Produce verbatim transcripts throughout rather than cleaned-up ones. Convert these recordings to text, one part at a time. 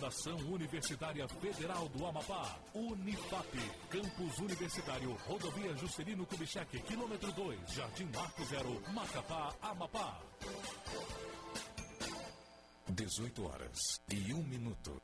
Fundação Universitária Federal do Amapá, Unifap, Campus Universitário, Rodovia Juscelino Kubitschek, quilômetro dois, Jardim Marco Zero, Macapá, Amapá. dezoito horas e um minuto.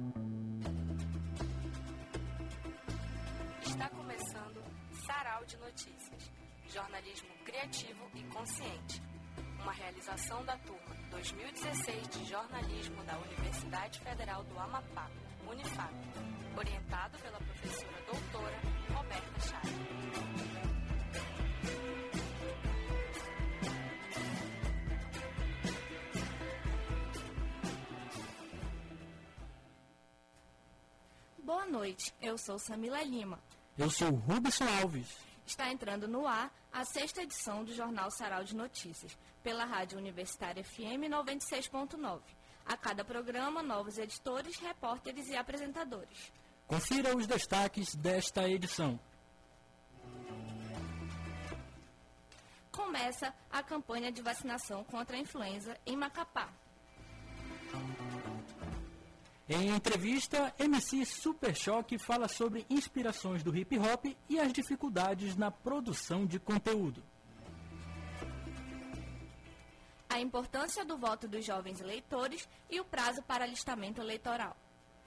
Está começando Sarau de Notícias, jornalismo criativo e consciente. Uma realização da turma dois mil e dezesseis de jornalismo da Universidade Federal do Amapá, Unifap, orientado pela professora doutora Roberta Chaves. Boa noite, eu sou Samila Lima. Eu sou Rubson Alves. Está entrando no ar a sexta edição do Jornal Sarau de Notícias, pela Rádio Universitária F M noventa e seis ponto nove. A cada programa, novos editores, repórteres e apresentadores. Confira os destaques desta edição. Começa a campanha de vacinação contra a influenza em Macapá. Em entrevista, M C Super Choque fala sobre inspirações do hip hop e as dificuldades na produção de conteúdo. A importância do voto dos jovens eleitores e o prazo para alistamento eleitoral.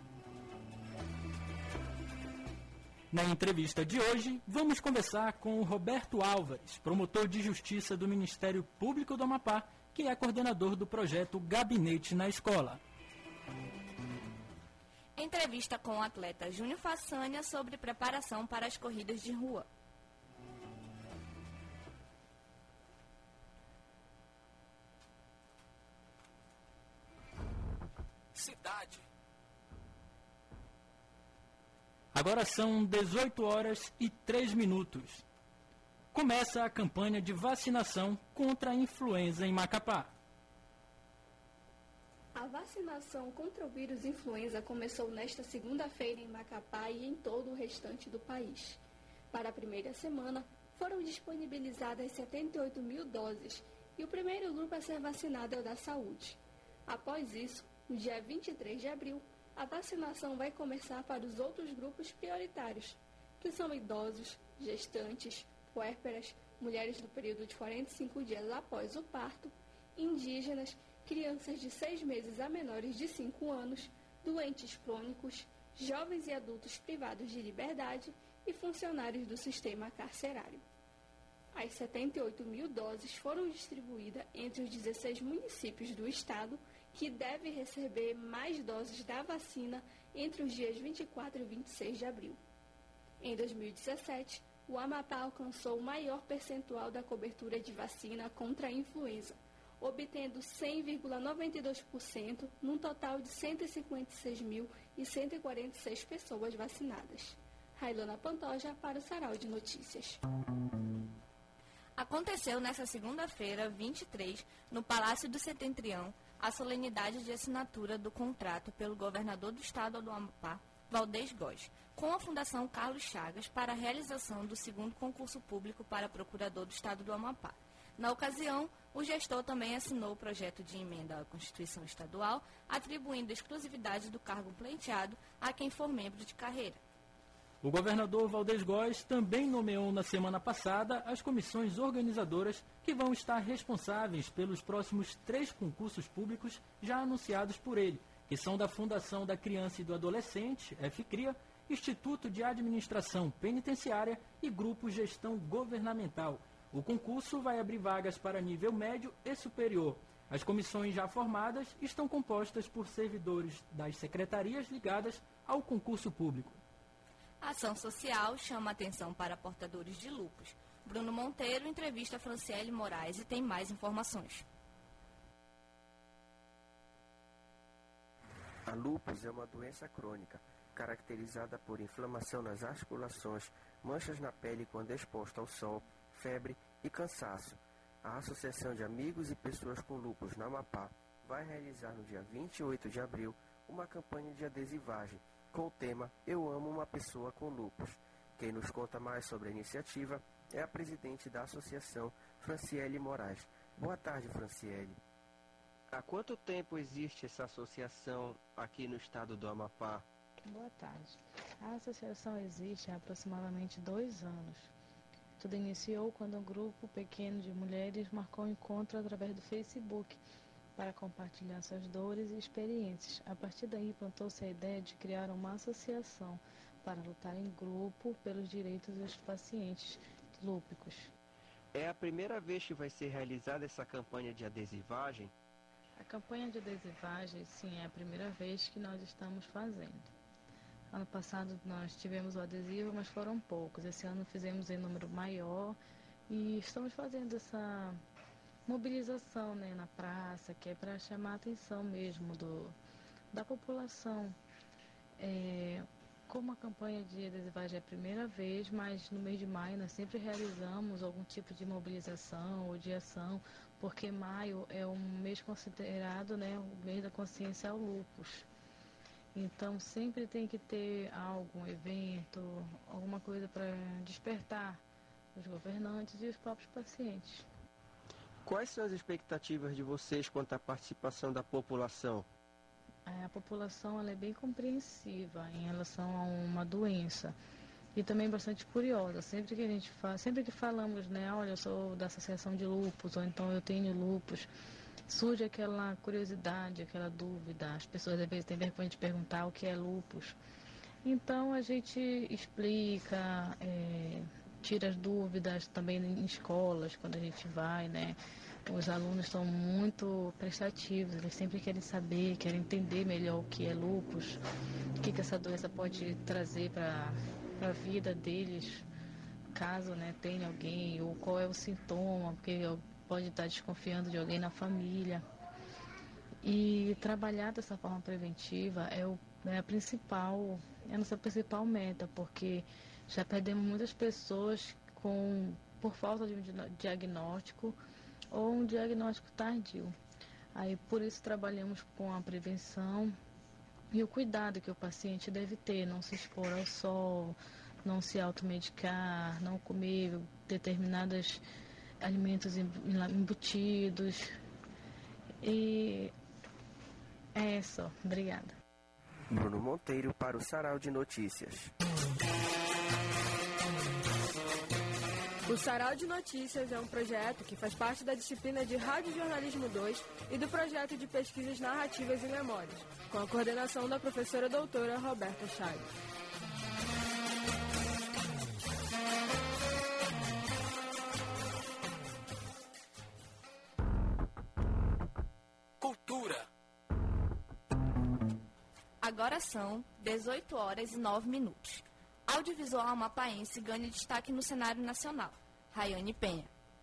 Na entrevista de hoje, vamos conversar com o Roberto Álvares, promotor de justiça do Ministério Público do Amapá, que é coordenador do projeto Gabinete na Escola. Entrevista com o atleta Júnior Façanha sobre preparação para as corridas de rua. Cidade. Agora são dezoito horas e três minutos. Começa a campanha de vacinação contra a influenza em Macapá. A vacinação contra o vírus influenza começou nesta segunda-feira em Macapá e em todo o restante do país. Para a primeira semana, foram disponibilizadas setenta e oito mil doses e o primeiro grupo a ser vacinado é o da saúde. Após isso, no dia vinte e três de abril, a vacinação vai começar para os outros grupos prioritários, que são idosos, gestantes, puérperas, mulheres do período de quarenta e cinco dias após o parto, indígenas, crianças de seis meses a menores de cinco anos, doentes crônicos, jovens e adultos privados de liberdade e funcionários do sistema carcerário. As setenta e oito mil doses foram distribuídas entre os dezesseis municípios do estado, que devem receber mais doses da vacina entre os dias vinte e quatro e vinte e seis de abril. Em dois mil e dezessete, o Amapá alcançou o maior percentual da cobertura de vacina contra a influenza, obtendo cem vírgula noventa e dois por cento num total de cento e cinquenta e seis mil cento e quarenta e seis pessoas vacinadas. Railana Pantoja para o Sarau de Notícias. Aconteceu nesta segunda-feira, vinte e três, no Palácio do Setentrião, a solenidade de assinatura do contrato pelo governador do estado do Amapá, Valdez Góes, com a Fundação Carlos Chagas para a realização do segundo concurso público para procurador do estado do Amapá. Na ocasião, o gestor também assinou o projeto de emenda à Constituição Estadual, atribuindo exclusividade do cargo pleiteado a quem for membro de carreira. O governador Valdez Góes também nomeou na semana passada as comissões organizadoras que vão estar responsáveis pelos próximos três concursos públicos já anunciados por ele, que são da Fundação da Criança e do Adolescente, FCRIA, Instituto de Administração Penitenciária e Grupo Gestão Governamental. O concurso vai abrir vagas para nível médio e superior. As comissões já formadas estão compostas por servidores das secretarias ligadas ao concurso público. A ação social chama atenção para portadores de lúpus. Bruno Monteiro entrevista Franciele Moraes e tem mais informações. A lúpus é uma doença crônica, caracterizada por inflamação nas articulações, manchas na pele quando exposta ao sol, febre e cansaço. A Associação de Amigos e Pessoas com Lúpus na Amapá vai realizar no dia vinte e oito de abril uma campanha de adesivagem com o tema Eu Amo Uma Pessoa com Lúpus. Quem nos conta mais sobre a iniciativa é a presidente da associação, Franciele Moraes. Boa tarde, Franciele. Há quanto tempo existe essa associação aqui no estado do Amapá? Boa tarde. A associação existe há aproximadamente dois anos. Tudo iniciou quando um grupo pequeno de mulheres marcou um encontro através do Facebook para compartilhar suas dores e experiências. A partir daí, plantou-se a ideia de criar uma associação para lutar em grupo pelos direitos dos pacientes lúpicos. É a primeira vez que vai ser realizada essa campanha de adesivagem? A campanha de adesivagem, sim, é a primeira vez que nós estamos fazendo. Ano passado nós tivemos o adesivo, mas foram poucos. Esse ano fizemos em número maior e estamos fazendo essa mobilização, né, na praça, que é para chamar a atenção mesmo do, da população. É, como a campanha de adesivagem é a primeira vez, mas no mês de maio nós sempre realizamos algum tipo de mobilização ou de ação, porque maio é um mês considerado, né, o mês da consciência ao lúpus. Então sempre tem que ter algum evento, alguma coisa para despertar os governantes e os próprios pacientes. Quais são as expectativas de vocês quanto à participação da população? A população ela é bem compreensiva em relação a uma doença e também bastante curiosa. Sempre que a gente fala, sempre que falamos, né, olha, eu sou da associação de lúpus, ou então eu tenho lúpus, surge aquela curiosidade, aquela dúvida. As pessoas às vezes têm vergonha de perguntar o que é lúpus. Então a gente explica, é, tira as dúvidas também em escolas, quando a gente vai, né? Os alunos estão muito prestativos, eles sempre querem saber, querem entender melhor o que é lúpus, o que, que essa doença pode trazer para a vida deles, caso, né, tenha alguém, ou qual é o sintoma, porque pode estar desconfiando de alguém na família. E trabalhar dessa forma preventiva é, o, é a principal, é a nossa principal meta, porque já perdemos muitas pessoas com, por falta de um diagnóstico ou um diagnóstico tardio. Aí por isso trabalhamos com a prevenção e o cuidado que o paciente deve ter, não se expor ao sol, não se automedicar, não comer determinados alimentos embutidos. E é isso. Obrigada. Bruno Monteiro para o Sarau de Notícias. O Sarau de Notícias é um projeto que faz parte da disciplina de Radiojornalismo dois e do projeto de pesquisas narrativas e memórias, com a coordenação da professora doutora Roberta Chaves. Cultura. Agora são dezoito horas e nove minutos. Audiovisual amapaense ganha destaque no cenário nacional. Rayane Penha.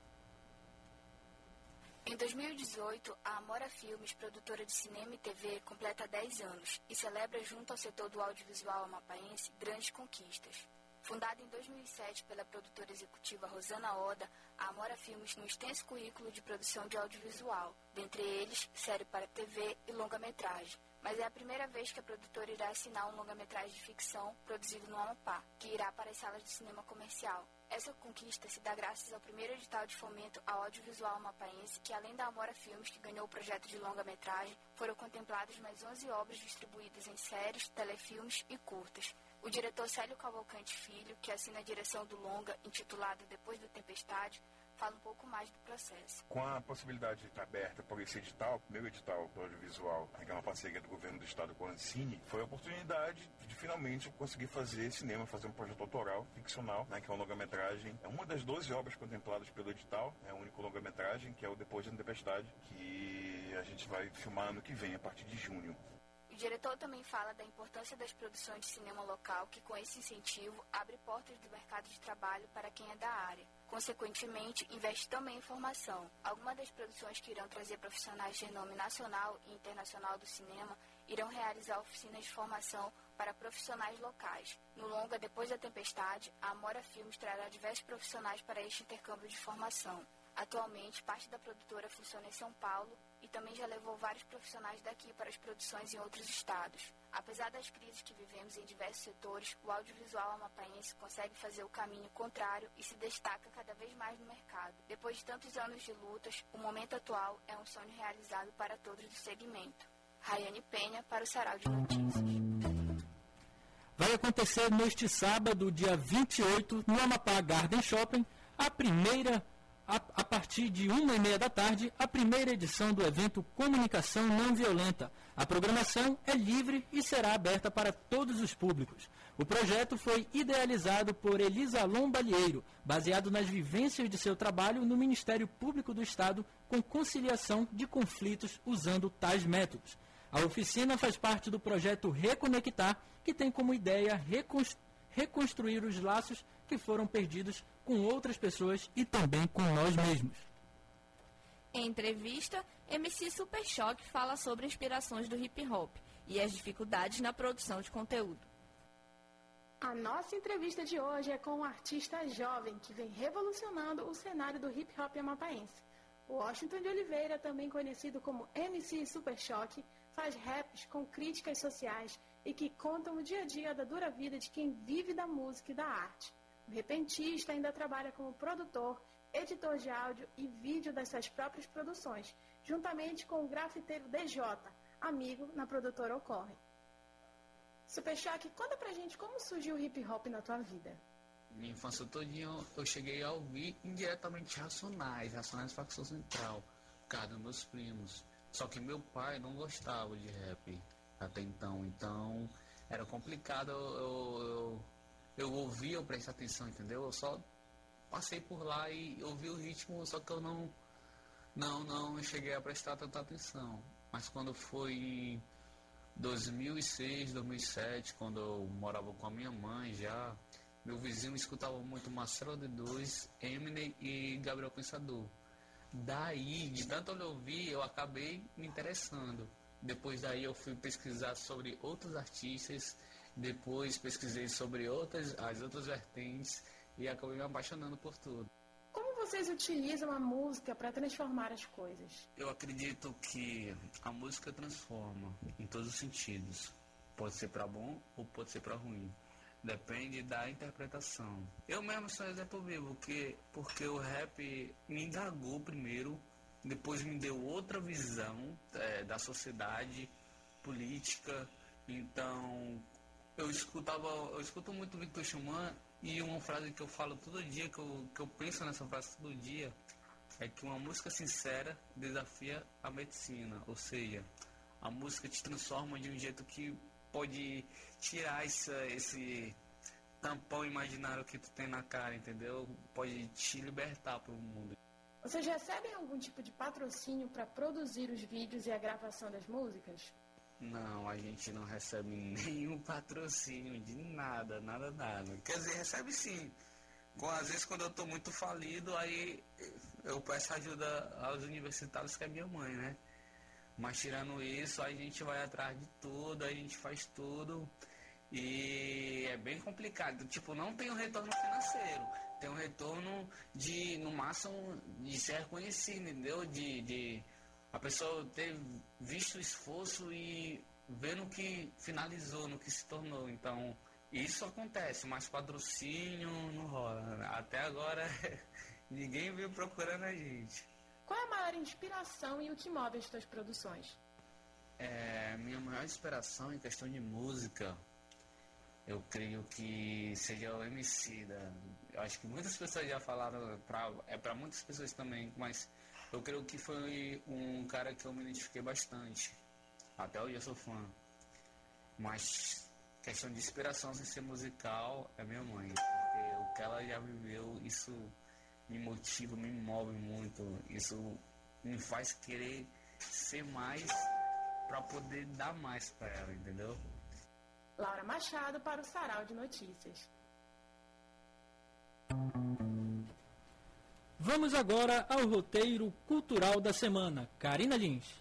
Em dois mil e dezoito, a Amora Filmes, produtora de cinema e T V, completa dez anos e celebra junto ao setor do audiovisual amapaense grandes conquistas. Fundada em dois mil e sete pela produtora executiva Rosana Oda, a Amora Filmes tem um extenso currículo de produção de audiovisual, dentre eles série para T V e longa-metragem. Mas é a primeira vez que a produtora irá assinar um longa-metragem de ficção produzido no Amapá, que irá para as salas de cinema comercial. Essa conquista se dá graças ao primeiro edital de fomento ao audiovisual amapaense, que além da Amora Filmes, que ganhou o projeto de longa-metragem, foram contempladas mais onze obras distribuídas em séries, telefilmes e curtas. O diretor Célio Cavalcante Filho, que assina a direção do longa, intitulado Depois da Tempestade, fala um pouco mais do processo. Com a possibilidade de estar aberta por esse edital, o primeiro edital do audiovisual, que é uma parceria do governo do estado com a Ancine, foi a oportunidade de finalmente conseguir fazer cinema, fazer um projeto autoral, ficcional, né, que é uma longa-metragem. É uma das doze obras contempladas pelo edital, é o único longa-metragem, que é o Depois da Tempestade, que a gente vai filmar ano que vem, a partir de junho. O diretor também fala da importância das produções de cinema local, que com esse incentivo abre portas do mercado de trabalho para quem é da área. Consequentemente, investe também em formação. Algumas das produções que irão trazer profissionais de renome nacional e internacional do cinema irão realizar oficinas de formação para profissionais locais. No longa Depois da Tempestade, a Amora Filmes trará diversos profissionais para este intercâmbio de formação. Atualmente, parte da produtora funciona em São Paulo e também já levou vários profissionais daqui para as produções em outros estados. Apesar das crises que vivemos em diversos setores, o audiovisual amapaense consegue fazer o caminho contrário e se destaca cada vez mais no mercado. Depois de tantos anos de lutas, o momento atual é um sonho realizado para todos do segmento. Rayane Penha para o Sarau de Notícias. Vai acontecer neste sábado, dia vinte e oito, no Amapá Garden Shopping, a primeira, a, a partir de uma e meia da tarde, a primeira edição do evento Comunicação Não Violenta. A programação é livre e será aberta para todos os públicos. O projeto foi idealizado por Elisa Lombalheiro, baseado nas vivências de seu trabalho no Ministério Público do Estado com conciliação de conflitos usando tais métodos. A oficina faz parte do projeto Reconectar, que tem como ideia reconstruir os laços que foram perdidos com outras pessoas e também com nós mesmos. Em entrevista, M C Super Choque fala sobre inspirações do hip hop e as dificuldades na produção de conteúdo. A nossa entrevista de hoje é com um artista jovem que vem revolucionando o cenário do hip hop amapaense. Washington de Oliveira, também conhecido como M C Super Choque, faz raps com críticas sociais e que contam o dia a dia da dura vida de quem vive da música e da arte. O repentista ainda trabalha como produtor, editor de áudio e vídeo das suas próprias produções, juntamente com o grafiteiro D J, amigo na produtora Ocorre. Super Choque, conta pra gente como surgiu o hip hop na tua vida. Minha infância todinha eu cheguei a ouvir indiretamente Racionais, Racionais Facção Central, por causa dos meus primos. Só que meu pai não gostava de rap até então, então era complicado eu, eu, eu, eu ouvir, eu prestar atenção, entendeu? Eu só passei por lá e ouvi o ritmo, só que eu não, não, não cheguei a prestar tanta atenção. Mas quando foi em dois mil e seis, dois mil e sete, quando eu morava com a minha mãe já, meu vizinho escutava muito Marcelo D dois, Eminem e Gabriel Pensador. Daí, de tanto eu ouvir, eu acabei me interessando. Depois daí eu fui pesquisar sobre outros artistas, depois pesquisei sobre outras, as outras vertentes e acabei me apaixonando por tudo. Como vocês utilizam a música para transformar as coisas? Eu acredito que a música transforma em todos os sentidos. Pode ser para bom ou pode ser para ruim. Depende da interpretação. Eu mesmo sou um exemplo vivo, porque, porque o rap me indagou primeiro, depois me deu outra visão é, da sociedade, política. Então, eu escutava, eu escuto muito Victor Schumann e uma frase que eu falo todo dia, que eu, que eu penso nessa frase todo dia, é que uma música sincera desafia a medicina. Ou seja, a música te transforma de um jeito que pode tirar essa, esse tampão imaginário que tu tem na cara, entendeu? Pode te libertar para o mundo. Vocês recebem algum tipo de patrocínio para produzir os vídeos e a gravação das músicas? Não, a gente não recebe nenhum patrocínio de nada, nada, nada. Quer dizer, recebe sim. Às vezes quando eu estou muito falido, aí eu peço ajuda aos universitários, que é minha mãe, né? Mas tirando isso, a gente vai atrás de tudo, a gente faz tudo e é bem complicado. Tipo, não tem um retorno financeiro, tem um retorno de, no máximo, de ser reconhecido, entendeu? De, de a pessoa ter visto o esforço e ver no que finalizou, no que se tornou. Então, isso acontece, mas patrocínio não rola. Até agora, ninguém veio procurando a gente. Qual é a maior inspiração e o que move as tuas produções? É, minha maior inspiração em questão de música, eu creio que seja o Emicida. Eu acho que muitas pessoas já falaram, pra, é para muitas pessoas também, mas eu creio que foi um cara que eu me identifiquei bastante. Até hoje eu sou fã. Mas questão de inspiração sem ser musical é minha mãe. Porque o que ela já viveu, isso me motiva, me move muito. Isso me faz querer ser mais para poder dar mais para ela, entendeu? Laura Machado para o Sarau de Notícias. Vamos agora ao roteiro cultural da semana. Karina Lins.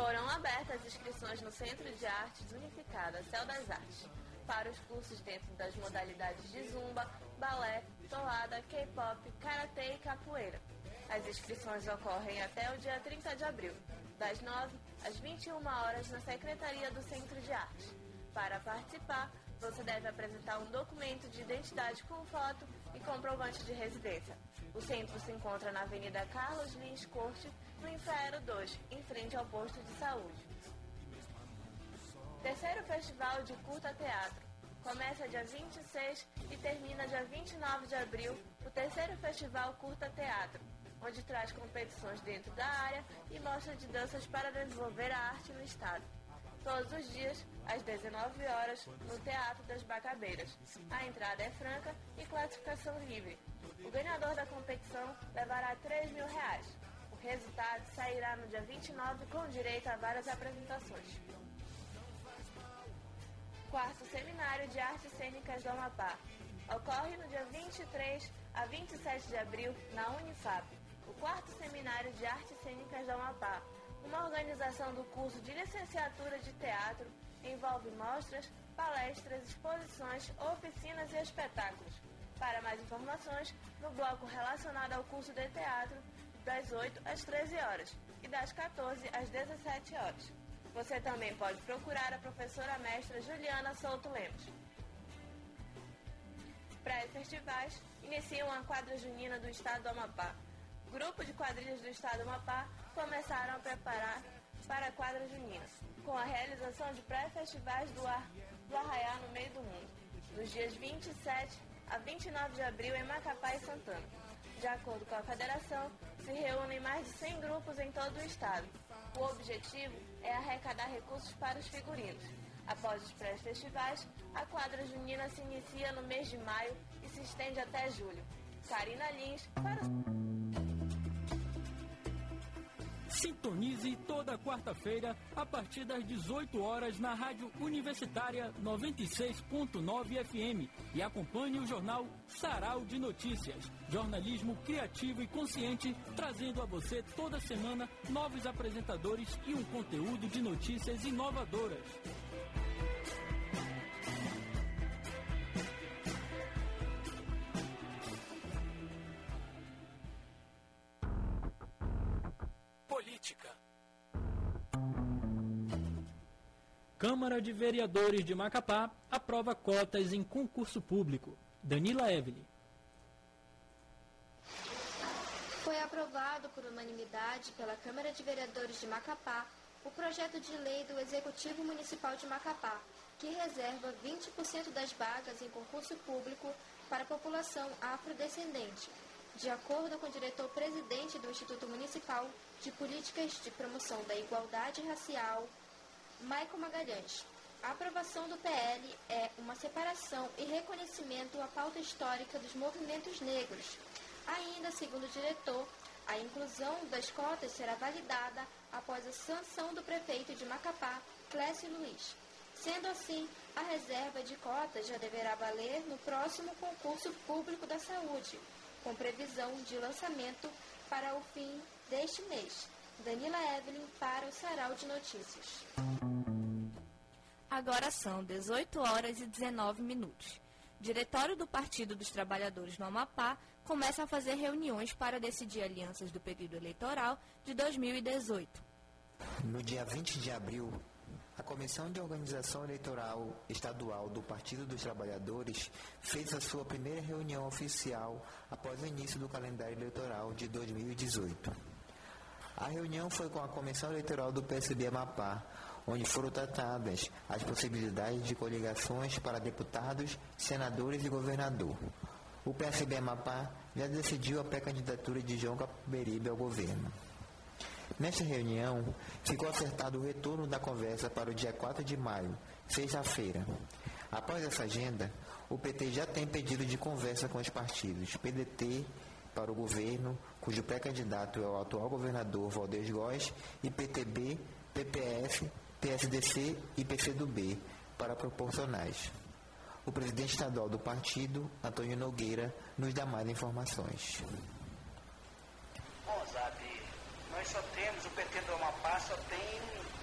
Foram abertas inscrições no Centro de Artes Unificada Céu das Artes para os cursos dentro das modalidades de zumba, balé, toada, K-pop, karatê e capoeira. As inscrições ocorrem até o dia trinta de abril, das nove às vinte e uma horas na Secretaria do Centro de Arte. Para participar, você deve apresentar um documento de identidade com foto e comprovante de residência. O centro se encontra na Avenida Carlos Lins Corte, no Infraero dois, em frente ao posto de saúde. Terceiro Festival de Curta Teatro. Começa dia vinte e seis e termina dia vinte e nove de abril o terceiro Festival Curta Teatro, onde traz competições dentro da área e mostra de danças para desenvolver a arte no estado. Todos os dias, às dezenove horas, no Teatro das Bacabeiras. A entrada é franca e classificação livre. O ganhador da competição levará três mil reais. O resultado sairá no dia vinte e nove com direito a várias apresentações. Quarto Seminário de Artes Cênicas do Amapá. Ocorre no dia vinte e três a vinte e sete de abril na Unifap. O quarto Seminário de Artes Cênicas do Amapá, uma organização do curso de licenciatura de teatro, envolve mostras, palestras, exposições, oficinas e espetáculos. Para mais informações, no bloco relacionado ao curso de teatro, das oito às treze horas e das quatorze às dezessete horas. Você também pode procurar a professora mestra Juliana Souto Lemos. Pré-festivais iniciam a quadra junina do estado do Amapá. Grupo de quadrilhas do estado do Amapá começaram a preparar para a quadra junina, com a realização de pré-festivais do, ar, do Arraiá no Meio do Mundo, nos dias vinte e sete a vinte e nove de abril em Macapá e Santana. De acordo com a federação, se reúnem mais de cem grupos em todo o estado. O objetivo é arrecadar recursos para os figurinos. Após os pré-festivais, a quadra junina se inicia no mês de maio e se estende até julho. Karina Lins, para o... Sintonize toda quarta-feira, a partir das dezoito horas, na Rádio Universitária noventa e seis ponto nove F M e acompanhe o jornal Sarau de Notícias. Jornalismo criativo e consciente, trazendo a você toda semana novos apresentadores e um conteúdo de notícias inovadoras. Câmara de Vereadores de Macapá aprova cotas em concurso público. Danila Evelyn. Foi aprovado por unanimidade pela Câmara de Vereadores de Macapá o projeto de lei do Executivo Municipal de Macapá, que reserva vinte por cento das vagas em concurso público para a população afrodescendente, de acordo com o diretor-presidente do Instituto Municipal de Políticas de Promoção da Igualdade Racial, Maicon Magalhães. A aprovação do P L é uma separação e reconhecimento à pauta histórica dos movimentos negros. Ainda, segundo o diretor, a inclusão das cotas será validada após a sanção do prefeito de Macapá, Clécio Luiz. Sendo assim, a reserva de cotas já deverá valer no próximo concurso público da saúde, com previsão de lançamento para o fim deste mês. Danila Evelyn para o Sarau de Notícias. Agora são dezoito horas e dezenove minutos. Diretório do Partido dos Trabalhadores no Amapá começa a fazer reuniões para decidir alianças do período eleitoral de dois mil e dezoito. No dia vinte de abril, a Comissão de Organização Eleitoral Estadual do Partido dos Trabalhadores fez a sua primeira reunião oficial após o início do calendário eleitoral de dois mil e dezoito. A reunião foi com a Comissão Eleitoral do P S B Amapá, onde foram tratadas as possibilidades de coligações para deputados, senadores e governador. O P S B Amapá já decidiu a pré-candidatura de João Capiberibe ao governo. Nesta reunião, ficou acertado o retorno da conversa para o dia quatro de maio, sexta-feira. Após essa agenda, o P T já tem pedido de conversa com os partidos P D T para o governo, cujo pré-candidato é o atual governador Valdez Góes, e P T B, P P S, P S D C e P C do B para proporcionais. O presidente estadual do partido, Antônio Nogueira, nos dá mais informações. Bom, Zab, nós só temos, o P T do Amapá só tem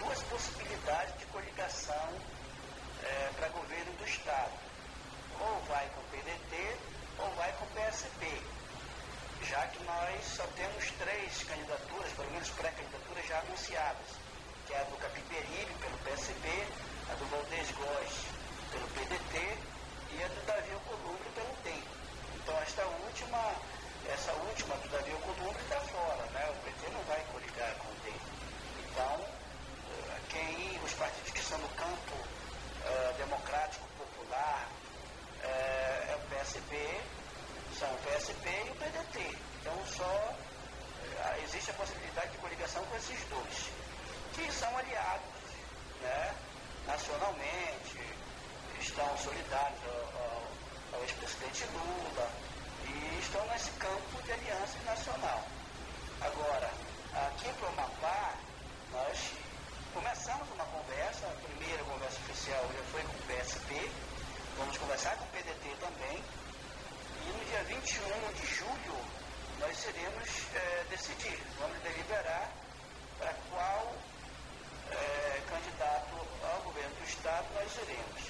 duas possibilidades de coligação é, para governo do Estado. Ou vai com o P D T ou vai com o P S B, já que nós só temos três candidaturas, pelo menos pré-candidaturas já anunciadas, que é a do Capiperilho pelo P S B, a do Valdez Góes pelo P D T e a do Davi Alcolumbre pelo D E M. Então esta última, essa última do Davi Alcolumbre está fora, né? O P T não vai coligar com o D E M. Então, quem, os partidos que estão no campo uh, democrático popular uh, é o P S B, são o P S B e o P D T. Então só uh, existe a possibilidade de coligação com esses dois, que são aliados, né, nacionalmente, estão solidários ao, ao, ao ex-presidente Lula e estão nesse campo de aliança nacional. Agora, aqui para o Amapá, nós começamos uma conversa, a primeira conversa oficial já foi com o P S B, vamos conversar com o P D T também, e no dia vinte e um de julho nós iremos é, decidir, vamos deliberar para qual é, candidato ao governo do Estado nós iremos.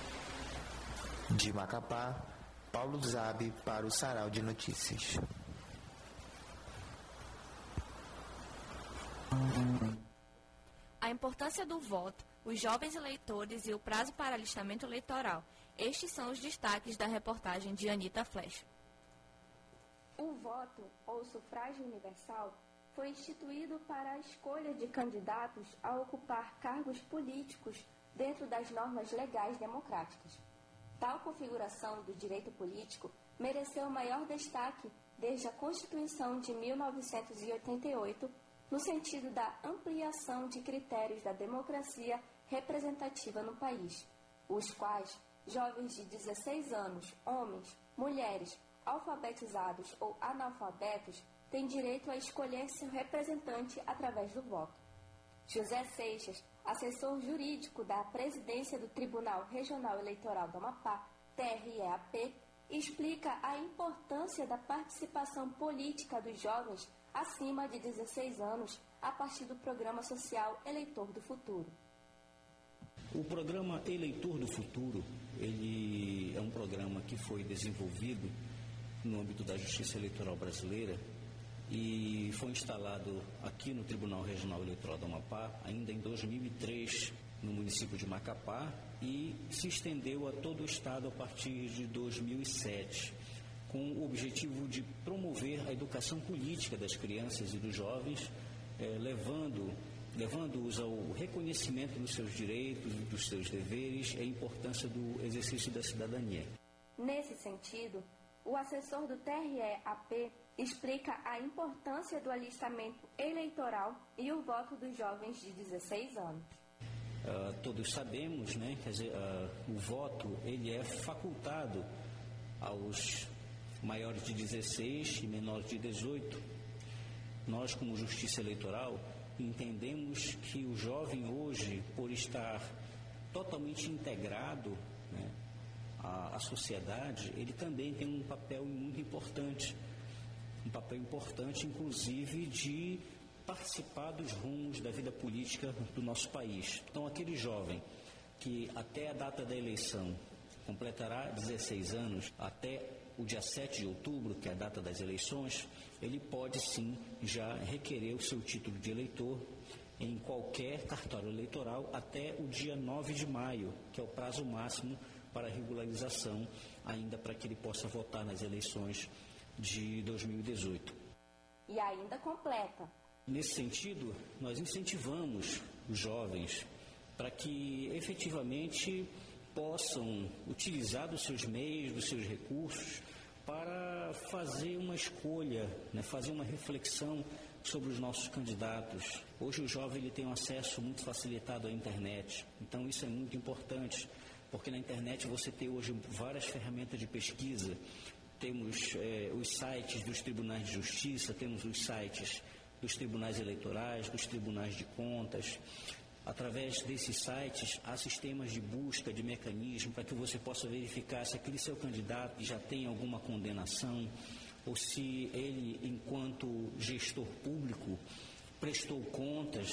De Macapá, Paulo Zabi para o Sarau de Notícias. A importância do voto, os jovens eleitores e o prazo para alistamento eleitoral. Estes são os destaques da reportagem de Anita Flecha. O voto, ou sufrágio universal, foi instituído para a escolha de candidatos a ocupar cargos políticos dentro das normas legais democráticas. Tal configuração do direito político mereceu maior destaque desde a Constituição de mil novecentos e oitenta e oito, no sentido da ampliação de critérios da democracia representativa no país, os quais jovens de dezesseis anos, homens, mulheres, alfabetizados ou analfabetos, têm direito a escolher seu representante através do voto. José Seixas, assessor jurídico da presidência do Tribunal Regional Eleitoral do Amapá, T R E A P, explica a importância da participação política dos jovens acima de dezesseis anos a partir do Programa Social Eleitor do Futuro. O programa Eleitor do Futuro, ele é um programa que foi desenvolvido no âmbito da Justiça Eleitoral Brasileira e foi instalado aqui no Tribunal Regional Eleitoral do Amapá ainda em dois mil e três, no município de Macapá, e se estendeu a todo o estado a partir de dois mil e sete, com o objetivo de promover a educação política das crianças e dos jovens, eh, levando, levando-os ao reconhecimento dos seus direitos, dos seus deveres e a importância do exercício da cidadania. Nesse sentido, o assessor do T R E A P explica a importância do alistamento eleitoral e o voto dos jovens de dezesseis anos. Uh, todos sabemos, né, quer dizer, uh, o voto ele é facultado aos maiores de dezesseis e menores de dezoito. Nós, como Justiça Eleitoral, entendemos que o jovem hoje, por estar totalmente integrado, né, à, à sociedade, ele também tem um papel muito importante, um papel importante, inclusive, de participar dos rumos da vida política do nosso país. Então, aquele jovem que até a data da eleição completará dezesseis anos, até o dia sete de outubro, que é a data das eleições, ele pode sim já requerer o seu título de eleitor em qualquer cartório eleitoral até o dia nove de maio, que é o prazo máximo para regularização, ainda para que ele possa votar nas eleições de dois mil e dezoito. E ainda completa. Nesse sentido, nós incentivamos os jovens para que efetivamente possam utilizar dos seus meios, dos seus recursos, para fazer uma escolha, né, fazer uma reflexão sobre os nossos candidatos. Hoje o jovem ele tem um acesso muito facilitado à internet, então isso é muito importante, porque na internet você tem hoje várias ferramentas de pesquisa, temos eh, os sites dos tribunais de justiça, temos os sites dos tribunais eleitorais, dos tribunais de contas. Através desses sites, há sistemas de busca, de mecanismo, para que você possa verificar se aquele seu candidato já tem alguma condenação, ou se ele, enquanto gestor público, prestou contas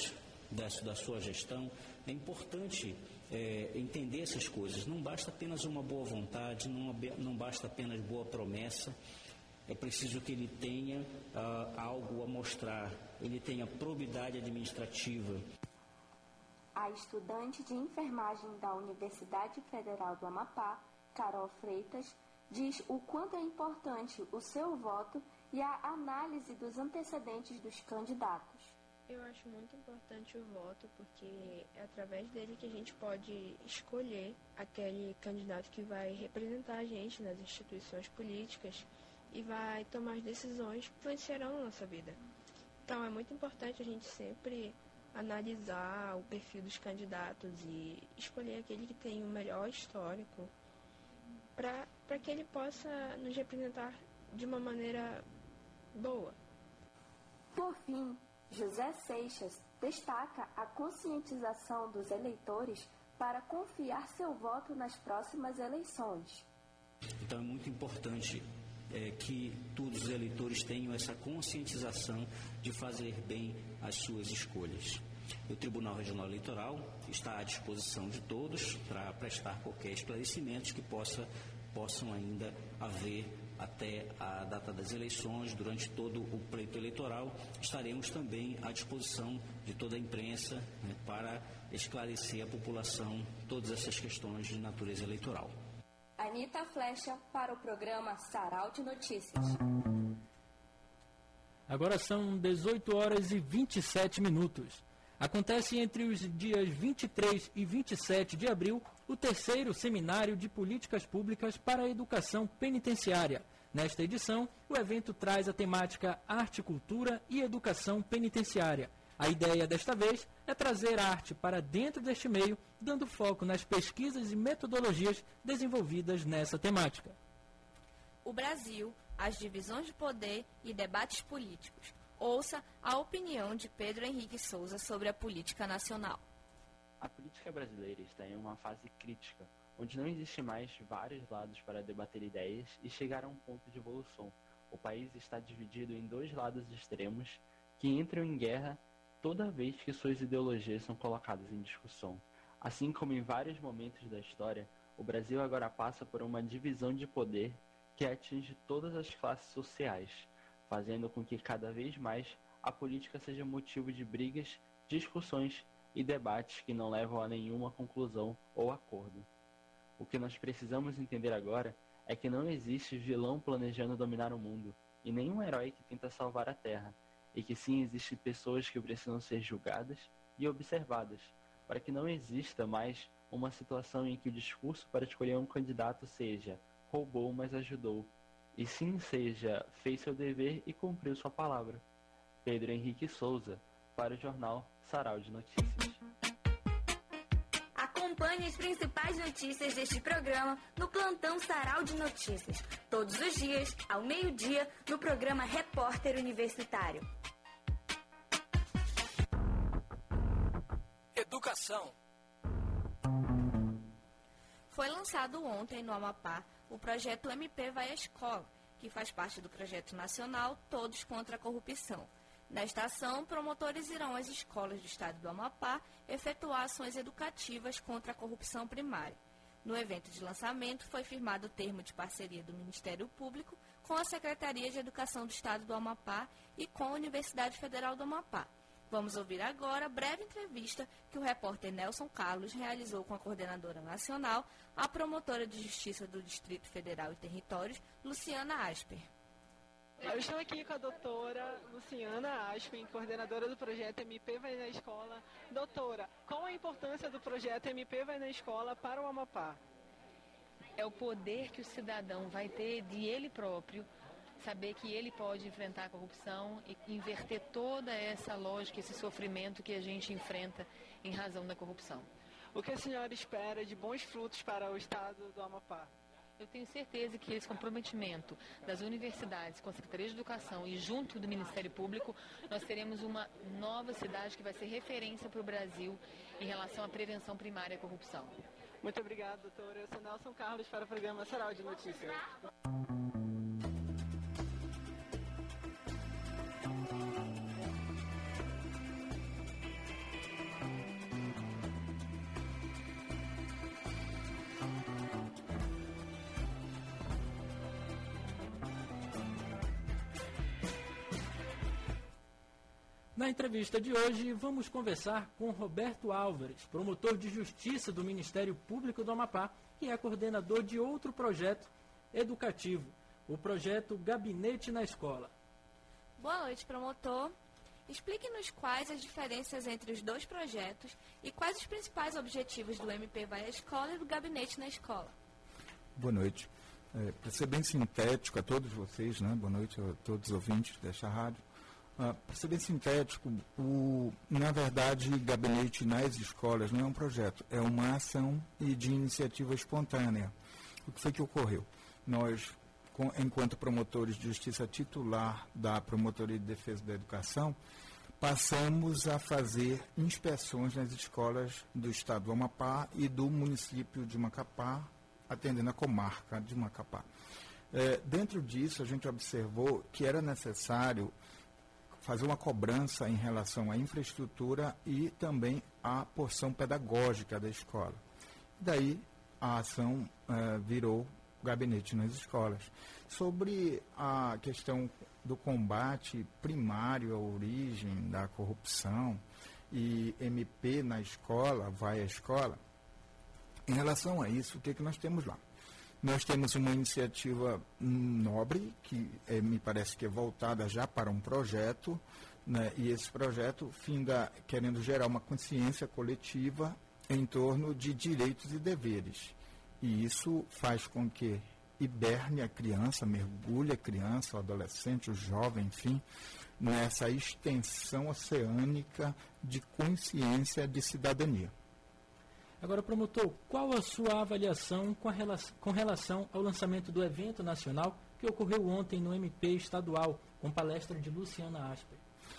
da, da sua gestão, é importante é, entender essas coisas. Não basta apenas uma boa vontade, não, não basta apenas boa promessa, é preciso que ele tenha ah, algo a mostrar, ele tenha probidade administrativa. A estudante de enfermagem da Universidade Federal do Amapá, Carol Freitas, diz o quanto é importante o seu voto e a análise dos antecedentes dos candidatos. Eu acho muito importante o voto, porque é através dele que a gente pode escolher aquele candidato que vai representar a gente nas instituições políticas e vai tomar as decisões que influenciarão a nossa vida. Então é muito importante a gente sempre analisar o perfil dos candidatos e escolher aquele que tem o melhor histórico para que ele possa nos representar de uma maneira boa. Por fim, José Seixas destaca a conscientização dos eleitores para confiar seu voto nas próximas eleições. Então é muito importante é, que todos os eleitores tenham essa conscientização de fazer bem as suas escolhas. O Tribunal Regional Eleitoral está à disposição de todos para prestar qualquer esclarecimento que possa, possam ainda haver até a data das eleições. Durante todo o pleito eleitoral, estaremos também à disposição de toda a imprensa, né, para esclarecer à população todas essas questões de natureza eleitoral. Anita Flecha para o programa Sarau de Notícias. Agora são dezoito horas e vinte e sete minutos. Acontece entre os dias vinte e três e vinte e sete de abril o terceiro Seminário de Políticas Públicas para a Educação Penitenciária. Nesta edição, o evento traz a temática Arte, Cultura e Educação Penitenciária. A ideia desta vez é trazer arte para dentro deste meio, dando foco nas pesquisas e metodologias desenvolvidas nessa temática. O Brasil, as divisões de poder e debates políticos. Ouça a opinião de Pedro Henrique Souza sobre a política nacional. A política brasileira está em uma fase crítica, onde não existe mais vários lados para debater ideias e chegar a um ponto de evolução. O país está dividido em dois lados extremos que entram em guerra toda vez que suas ideologias são colocadas em discussão. Assim como em vários momentos da história, o Brasil agora passa por uma divisão de poder que atinge todas as classes sociais, fazendo com que cada vez mais a política seja motivo de brigas, discussões e debates que não levam a nenhuma conclusão ou acordo. O que nós precisamos entender agora é que não existe vilão planejando dominar o mundo, e nenhum herói que tenta salvar a Terra, e que sim existem pessoas que precisam ser julgadas e observadas, para que não exista mais uma situação em que o discurso para escolher um candidato seja roubou, mas ajudou, e sim seja fez seu dever e cumpriu sua palavra. Pedro Henrique Souza, para o jornal Sarau de Notícias. Acompanhe as principais notícias deste programa no Plantão Sarau de Notícias, todos os dias, ao meio-dia, no programa Repórter Universitário. Educação. Foi lançado ontem no Amapá o projeto M P Vai à Escola, que faz parte do projeto nacional Todos contra a Corrupção. Nesta ação, promotores irão às escolas do estado do Amapá efetuar ações educativas contra a corrupção primária. No evento de lançamento, foi firmado o termo de parceria do Ministério Público com a Secretaria de Educação do estado do Amapá e com a Universidade Federal do Amapá. Vamos ouvir agora a breve entrevista que o repórter Nelson Carlos realizou com a coordenadora nacional, a promotora de Justiça do Distrito Federal e Territórios, Luciana Asper. Eu estou aqui com a doutora Luciana Aspen, coordenadora do projeto M P Vai na Escola. Doutora, qual a importância do projeto M P Vai na Escola para o Amapá? É o poder que o cidadão vai ter de ele próprio, saber que ele pode enfrentar a corrupção e inverter toda essa lógica, esse sofrimento que a gente enfrenta em razão da corrupção. O que a senhora espera de bons frutos para o estado do Amapá? Eu tenho certeza que esse comprometimento das universidades com a Secretaria de Educação e junto do Ministério Público, nós teremos uma nova cidade que vai ser referência para o Brasil em relação à prevenção primária à corrupção. Muito obrigado, doutora. Eu sou Nelson Carlos para o programa Sarau de Notícias. Na entrevista de hoje, vamos conversar com Roberto Álvares, promotor de Justiça do Ministério Público do Amapá, que é coordenador de outro projeto educativo, o projeto Gabinete na Escola. Boa noite, promotor. Explique-nos quais as diferenças entre os dois projetos e quais os principais objetivos do M P Vai à Escola e do Gabinete na Escola. Boa noite. É, para ser bem sintético a todos vocês, né? Boa noite a todos os ouvintes desta rádio. Uh, para ser bem sintético, o, na verdade, Gabinete nas Escolas não é um projeto, é uma ação e de iniciativa espontânea. O que foi que ocorreu? Nós, com, enquanto promotores de justiça titular da Promotoria de Defesa da Educação, passamos a fazer inspeções nas escolas do estado do Amapá e do município de Macapá, atendendo a comarca de Macapá. É, dentro disso, a gente observou que era necessário fazer uma cobrança em relação à infraestrutura e também à porção pedagógica da escola. Daí, a ação é, virou Gabinete nas Escolas. Sobre a questão do combate primário à origem da corrupção e M P na escola, vai à escola, em relação a isso, o que, é que nós temos lá? Nós temos uma iniciativa nobre, que é, me parece que é voltada já para um projeto, né, e esse projeto finda querendo gerar uma consciência coletiva em torno de direitos e deveres. E isso faz com que hiberne a criança, mergulhe a criança, o adolescente, o jovem, enfim, nessa extensão oceânica de consciência de cidadania. Agora, promotor, qual a sua avaliação com, a relação, com relação ao lançamento do evento nacional que ocorreu ontem no M P estadual, com palestra de Luciana Asper?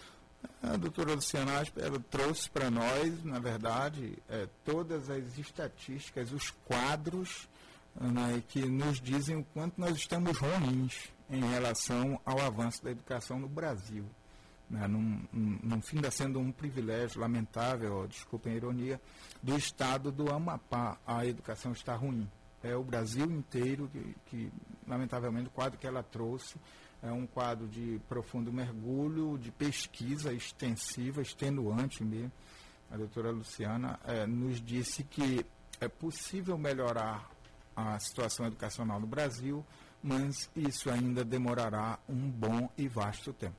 A doutora Luciana Asper, ela trouxe para nós, na verdade, é, todas as estatísticas, os quadros, né, que nos dizem o quanto nós estamos ruins em relação ao avanço da educação no Brasil. Né, num, num fim da sendo um privilégio lamentável, desculpem a ironia, do estado do Amapá, a educação está ruim. É o Brasil inteiro que, que, lamentavelmente, o quadro que ela trouxe é um quadro de profundo mergulho, de pesquisa extensiva, extenuante mesmo. A doutora Luciana é, nos disse que é possível melhorar a situação educacional no Brasil, mas isso ainda demorará um bom e vasto tempo.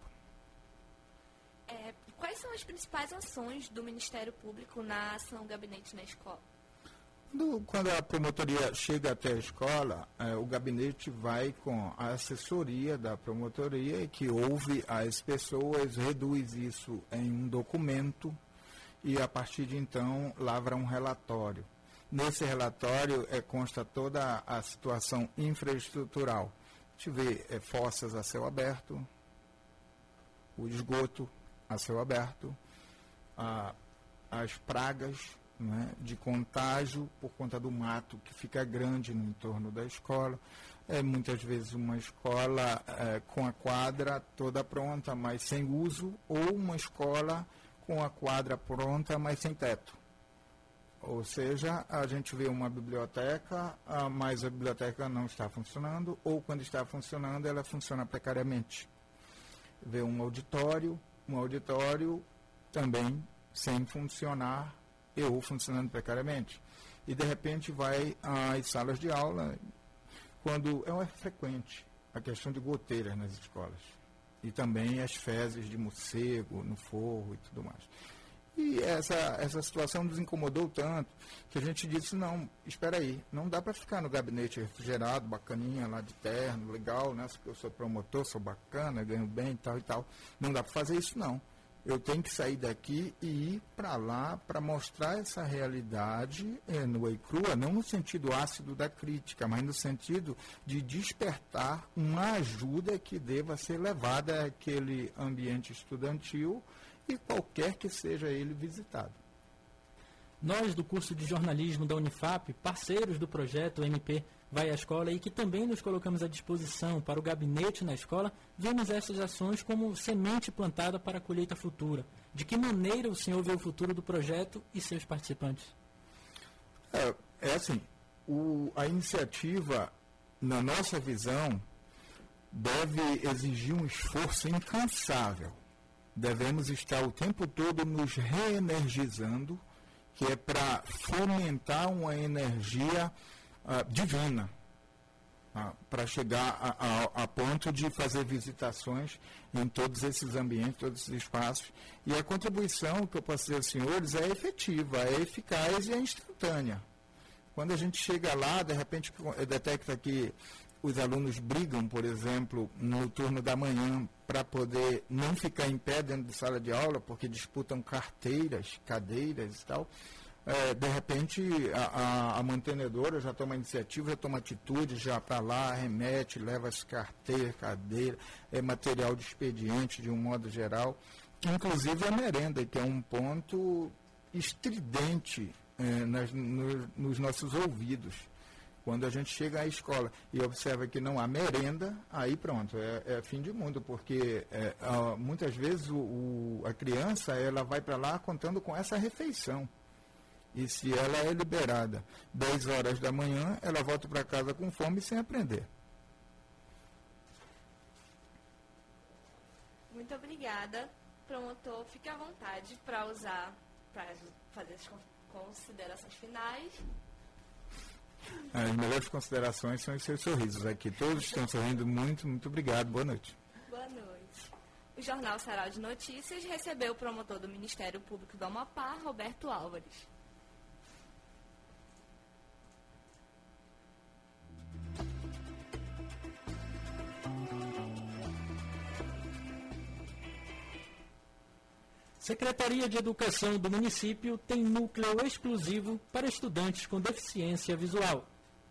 É, quais são as principais ações do Ministério Público na ação Gabinete na Escola? Do, quando a promotoria chega até a escola, é, o gabinete vai com a assessoria da promotoria, que ouve as pessoas, reduz isso em um documento e, a partir de então, lavra um relatório. Nesse relatório é, consta toda a situação infraestrutural. A gente vê é, fossas a céu aberto, o esgoto a céu aberto, a, as pragas, né, de contágio por conta do mato que fica grande no entorno da escola. É muitas vezes uma escola é, com a quadra toda pronta, mas sem uso, ou uma escola com a quadra pronta, mas sem teto. Ou seja, a gente vê uma biblioteca, mas a biblioteca não está funcionando, ou quando está funcionando, ela funciona precariamente. Vê um auditório, um auditório também sem funcionar, ou funcionando precariamente. E, de repente, vai às salas de aula, quando é frequente a questão de goteiras nas escolas. E também as fezes de morcego no forro e tudo mais. E essa, essa situação nos incomodou tanto que a gente disse, não, espera aí, não dá para ficar no gabinete refrigerado, bacaninha, lá de terno, legal, né? Eu sou promotor, sou bacana, ganho bem e tal e tal. Não dá para fazer isso, não. Eu tenho que sair daqui e ir para lá para mostrar essa realidade é, nua e crua, não no sentido ácido da crítica, mas no sentido de despertar uma ajuda que deva ser levada àquele ambiente estudantil e qualquer que seja ele visitado. Nós, do curso de jornalismo da Unifap, parceiros do projeto M P Vai à Escola e que também nos colocamos à disposição para o gabinete na escola, vemos essas ações como semente plantada para a colheita futura. De que maneira o senhor vê o futuro do projeto e seus participantes? É, é assim, o, a iniciativa, na nossa visão, deve exigir um esforço incansável devemos estar o tempo todo nos reenergizando, que é para fomentar uma energia uh, divina, uh, para chegar a, a, a ponto de fazer visitações em todos esses ambientes, todos esses espaços. E a contribuição que eu posso dizer aos senhores é efetiva, é eficaz e é instantânea. Quando a gente chega lá, de repente detecta que os alunos brigam, por exemplo, no turno da manhã para poder não ficar em pé dentro de sala de aula, porque disputam carteiras, cadeiras e tal. É, de repente, a, a, a mantenedora já toma iniciativa, já toma atitude, já para lá, remete, leva as carteiras, cadeira, é material de expediente de um modo geral, que inclusive a merenda, que é um ponto estridente é, nas, no, nos nossos ouvidos. Quando a gente chega à escola e observa que não há merenda, aí pronto, é, é fim de mundo, porque é, a, muitas vezes o, o, a criança ela vai para lá contando com essa refeição. E se ela é liberada dez horas da manhã, ela volta para casa com fome sem aprender. Muito obrigada. Promotor, fique à vontade para usar, para fazer as considerações finais. As melhores considerações são os seus sorrisos aqui. Todos estão sorrindo muito, muito obrigado. Boa noite. Boa noite. O Jornal Sarau de Notícias recebeu o promotor do Ministério Público do Amapá, Roberto Álvares. Secretaria de Educação do município tem núcleo exclusivo para estudantes com deficiência visual.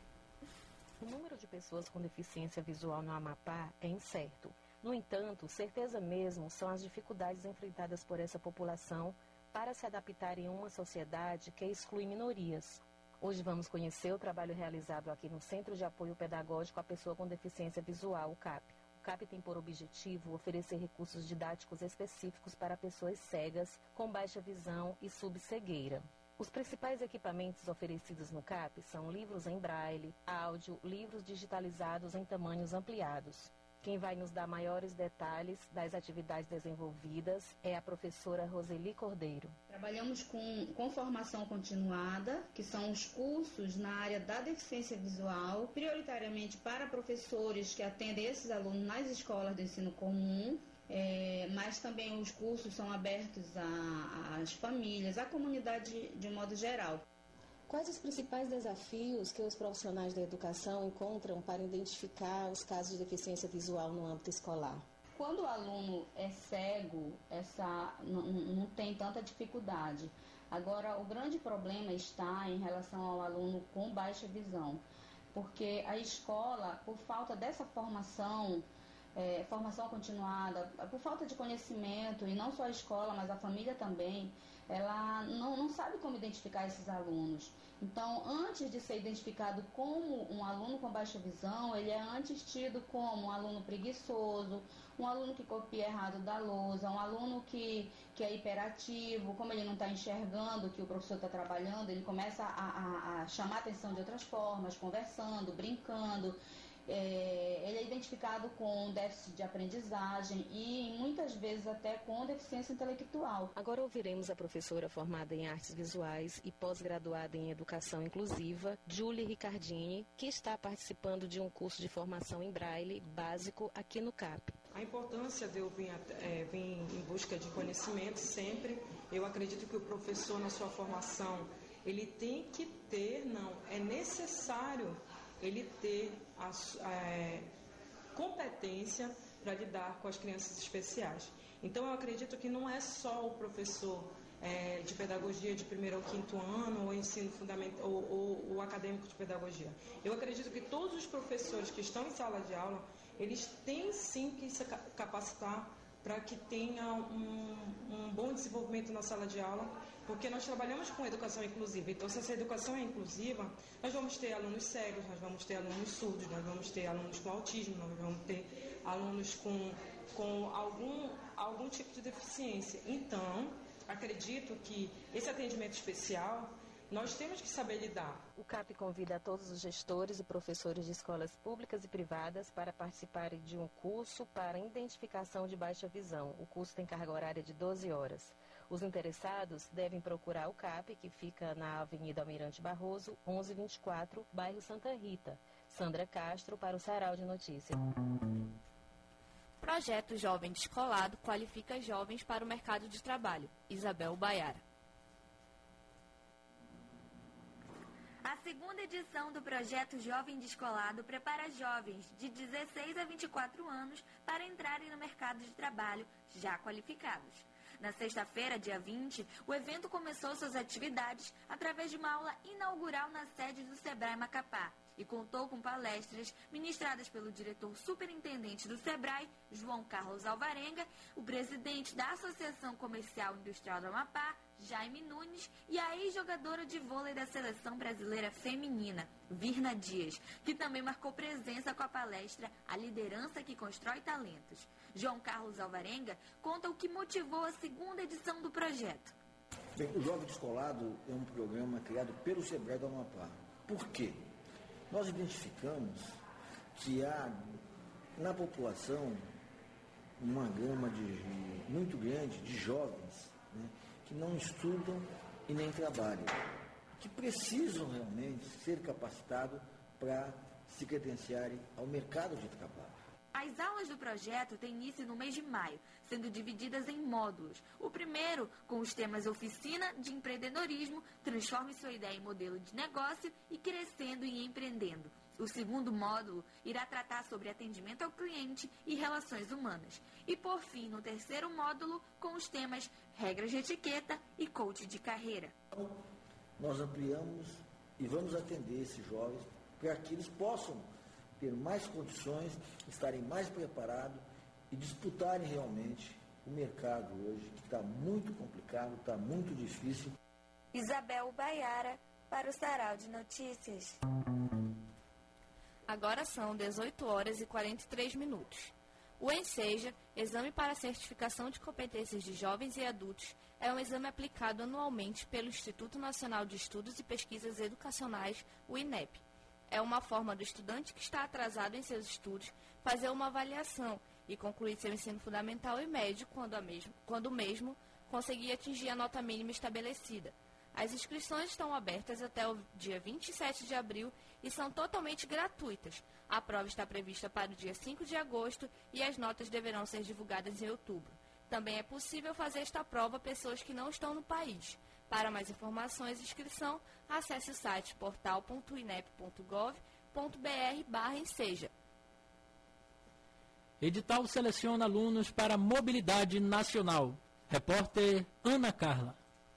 O número de pessoas com deficiência visual no Amapá é incerto. No entanto, certeza mesmo são as dificuldades enfrentadas por essa população para se adaptar em uma sociedade que exclui minorias. Hoje vamos conhecer o trabalho realizado aqui no Centro de Apoio Pedagógico à Pessoa com Deficiência Visual, o CAP. O CAP tem por objetivo oferecer recursos didáticos específicos para pessoas cegas, com baixa visão e subcegueira. Os principais equipamentos oferecidos no CAP são livros em braille, áudio, livros digitalizados em tamanhos ampliados. Quem vai nos dar maiores detalhes das atividades desenvolvidas é a professora Roseli Cordeiro. Trabalhamos com, com formação continuada, que são os cursos na área da deficiência visual, prioritariamente para professores que atendem esses alunos nas escolas de ensino comum, é, mas também os cursos são abertos às famílias, à comunidade de, de modo geral. Quais os principais desafios que os profissionais da educação encontram para identificar os casos de deficiência visual no âmbito escolar? Quando o aluno é cego, essa não, não tem tanta dificuldade. Agora, o grande problema está em relação ao aluno com baixa visão, porque a escola, por falta dessa formação, é, formação continuada, por falta de conhecimento, e não só a escola, mas a família também, ela não, não sabe como identificar esses alunos. Então, antes de ser identificado como um aluno com baixa visão, ele é antes tido como um aluno preguiçoso, um aluno que copia errado da lousa, um aluno que, que é hiperativo, como ele não está enxergando o que o professor está trabalhando, ele começa a, a, a chamar a atenção de outras formas, conversando, brincando. É, ele é identificado com déficit de aprendizagem e muitas vezes até com deficiência intelectual. Agora ouviremos a professora formada em artes visuais e pós-graduada em educação inclusiva, Julie Ricardini, que está participando de um curso de formação em braille básico aqui no CAP. A importância de eu vir, é, vir em busca de conhecimento sempre, eu acredito que o professor na sua formação, ele tem que ter, não, é necessário ele ter a, a competência para lidar com as crianças especiais. Então, eu acredito que não é só o professor é, de pedagogia de primeiro ao quinto ano, ou ensino fundamental, ou, ou o acadêmico de pedagogia. Eu acredito que todos os professores que estão em sala de aula, eles têm sim que se capacitar para que tenha um, um bom desenvolvimento na sala de aula, porque nós trabalhamos com educação inclusiva. Então, se essa educação é inclusiva, nós vamos ter alunos cegos, nós vamos ter alunos surdos, nós vamos ter alunos com autismo, nós vamos ter alunos com, com algum, algum tipo de deficiência. Então, acredito que esse atendimento especial, Nós temos que saber lidar. O C A P convida a todos os gestores e professores de escolas públicas e privadas para participarem de um curso para identificação de baixa visão. O curso tem carga horária de doze horas. Os interessados devem procurar o C A P, que fica na Avenida Almirante Barroso, onze vinte e quatro, bairro Santa Rita. Sandra Castro, para o Sarau de Notícias. Projeto Jovem Descolado qualifica jovens para o mercado de trabalho. Isabel Baiara. A segunda edição do projeto Jovem Descolado prepara jovens de dezesseis a vinte e quatro anos para entrarem no mercado de trabalho já qualificados. Na sexta-feira, dia vinte, o evento começou suas atividades através de uma aula inaugural na sede do Sebrae Macapá e contou com palestras ministradas pelo diretor superintendente do Sebrae, João Carlos Alvarenga, o presidente da Associação Comercial Industrial do Amapá, Jaime Nunes, e a ex-jogadora de vôlei da Seleção Brasileira Feminina, Virna Dias, que também marcou presença com a palestra A Liderança que Constrói Talentos. João Carlos Alvarenga conta o que motivou a segunda edição do projeto. Bem, o Jovem Descolado é um programa criado pelo Sebrae do Amapá. Por quê? Nós identificamos que há na população uma gama de, muito grande de jovens, né, que não estudam e nem trabalham, que precisam realmente ser capacitados para se credenciarem ao mercado de trabalho. As aulas do projeto têm início no mês de maio, sendo divididas em módulos. O primeiro, com os temas Oficina de Empreendedorismo, Transforme sua ideia em modelo de negócio e Crescendo e Empreendendo. O segundo módulo irá tratar sobre atendimento ao cliente e relações humanas. E, por fim, no terceiro módulo, com os temas Regras de Etiqueta e Coach de Carreira. Nós ampliamos e vamos atender esses jovens para que eles possam ter mais condições, estarem mais preparados e disputarem realmente o mercado hoje, que está muito complicado, está muito difícil. Isabel Baiara, para o Sarau de Notícias. Agora são dezoito horas e quarenta e três minutos. O ENSEJA, Exame para Certificação de Competências de Jovens e Adultos, é um exame aplicado anualmente pelo Instituto Nacional de Estudos e Pesquisas Educacionais, o INEP. É uma forma do estudante que está atrasado em seus estudos fazer uma avaliação e concluir seu ensino fundamental e médio quando, a mesmo, quando o mesmo conseguir atingir a nota mínima estabelecida. As inscrições estão abertas até o dia vinte e sete de abril e são totalmente gratuitas. A prova está prevista para o dia cinco de agosto e as notas deverão ser divulgadas em outubro. Também é possível fazer esta prova a pessoas que não estão no país. Para mais informações e inscrição, acesse o site portal ponto inep ponto gov ponto br barra enseja. Edital seleciona alunos para mobilidade nacional. Repórter Ana Carla.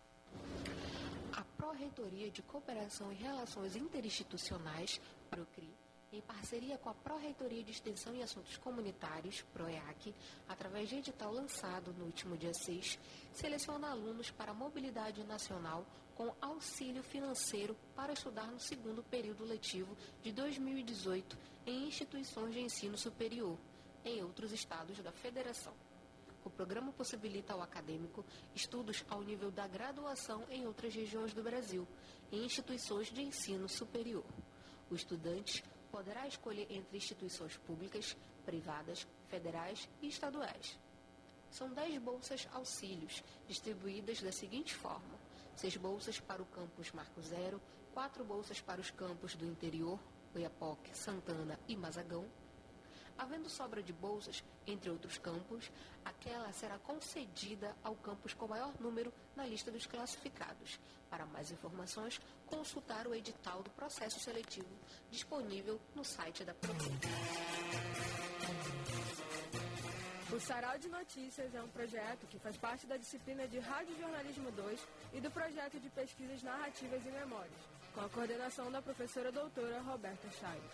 A Pró-Reitoria de Cooperação e Relações Interinstitucionais, PROCRI, em parceria com a Pró-Reitoria de Extensão e Assuntos Comunitários, PROEAC, através de edital lançado no último dia seis, seleciona alunos para a mobilidade nacional com auxílio financeiro para estudar no segundo período letivo de dois mil e dezoito em instituições de ensino superior, em outros estados da Federação. O programa possibilita ao acadêmico estudos ao nível da graduação em outras regiões do Brasil, em instituições de ensino superior. O estudante poderá escolher entre instituições públicas, privadas, federais e estaduais. São dez bolsas auxílios, distribuídas da seguinte forma: seis bolsas para o campus Marco Zero, quatro bolsas para os campos do interior, Oiapoque, Santana e Mazagão. Havendo sobra de bolsas, entre outros campos, aquela será concedida ao campus com maior número na lista dos classificados. Para mais informações, consultar o edital do processo seletivo, disponível no site da PROCRI. O Sarau de Notícias é um projeto que faz parte da disciplina de Rádio Jornalismo dois e do projeto de pesquisas narrativas e memórias, com a coordenação da professora doutora Roberta Chaves.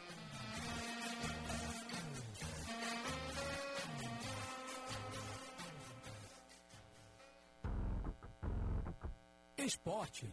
Esporte.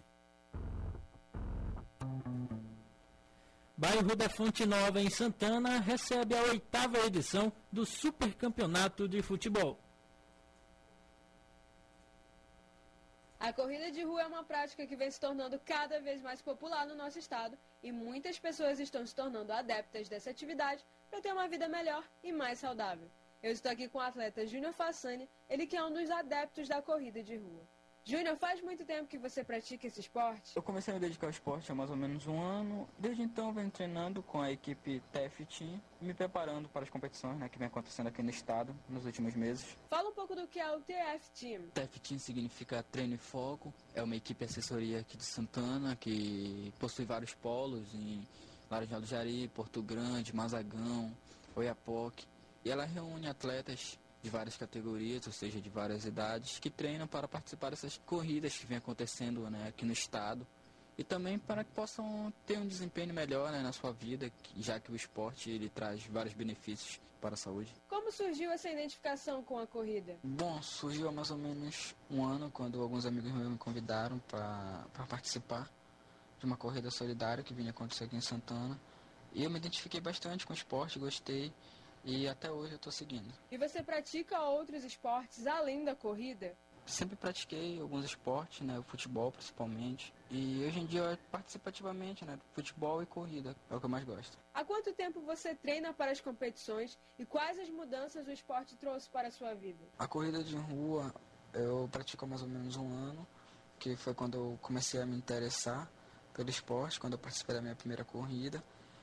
Bairro da Fonte Nova, em Santana, recebe a oitava edição do Supercampeonato de Futebol. A corrida de rua é uma prática que vem se tornando cada vez mais popular no nosso estado e muitas pessoas estão se tornando adeptas dessa atividade para ter uma vida melhor e mais saudável. Eu estou aqui com o atleta Júnior Fassani, ele que é um dos adeptos da corrida de rua. Júnior, faz muito tempo que você pratica esse esporte? Eu comecei a me dedicar ao esporte há mais ou menos um ano. Desde então eu venho treinando com a equipe T F Team, me preparando para as competições, né, que vem acontecendo aqui no estado nos últimos meses. Fala um pouco do que é o T F Team. T F Team significa Treino e Foco. É uma equipe assessoria aqui de Santana, que possui vários polos em Laranjal do Jari, Porto Grande, Mazagão, Oiapoque. E ela reúne atletas de várias categorias, ou seja, de várias idades, que treinam para participar dessas corridas que vem acontecendo, né, aqui no estado. E também para que possam ter um desempenho melhor, né, na sua vida, já que o esporte ele traz vários benefícios para a saúde. Como surgiu essa identificação com a corrida? Bom, surgiu há mais ou menos um ano, quando alguns amigos meus me convidaram para participar de uma corrida solidária que vinha acontecer aqui em Santana. E eu me identifiquei bastante com o esporte, gostei. E até hoje eu estou seguindo. E você pratica outros esportes além da corrida? Sempre pratiquei alguns esportes, né, o futebol principalmente. E hoje em dia eu participo ativamente, né, futebol e corrida, é o que eu mais gosto. Há quanto tempo você treina para as competições e quais as mudanças o esporte trouxe para a sua vida? A corrida de rua eu pratico há mais ou menos um ano, que foi quando eu comecei a me interessar pelo esporte, quando eu participei da minha primeira corrida.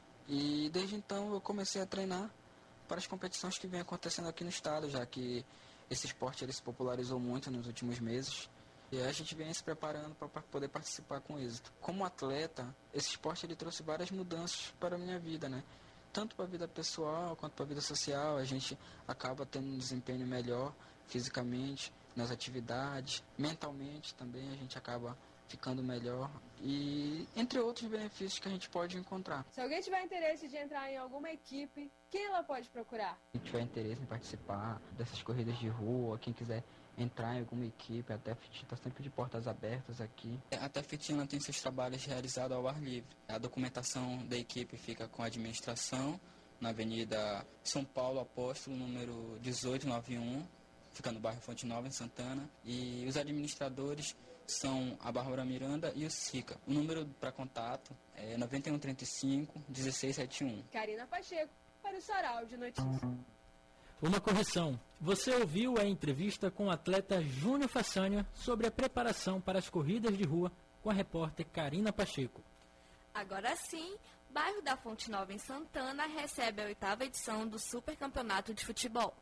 E desde então eu comecei a treinar para as competições que vem acontecendo aqui no estado, já que esse esporte ele se popularizou muito nos últimos meses e a gente vem se preparando para poder participar com êxito. Como atleta, esse esporte ele trouxe várias mudanças para a minha vida, né? Tanto para a vida pessoal quanto para a vida social, a gente acaba tendo um desempenho melhor fisicamente, nas atividades, mentalmente também a gente acaba ficando melhor e entre outros benefícios que a gente pode encontrar. Se alguém tiver interesse de entrar em alguma equipe, quem ela pode procurar? Quem tiver interesse em participar dessas corridas de rua, quem quiser entrar em alguma equipe, a T F T está sempre de portas abertas aqui. A T F T tem seus trabalhos realizados ao ar livre. A documentação da equipe fica com a administração, na Avenida São Paulo Apóstolo, número dezoito noventa e um, fica no bairro Fonte Nova, em Santana. E os administradores são a Bárbara Miranda e o Sica. O número para contato é nove um três cinco, um seis sete um. Karina Pacheco, para o Sarau de Notícias. Uma correção. Você ouviu a entrevista com o atleta Júnior Fassani sobre a preparação para as corridas de rua com a repórter Karina Pacheco. Agora sim, bairro da Fonte Nova, em Santana, recebe a oitava edição do Super Campeonato de Futebol.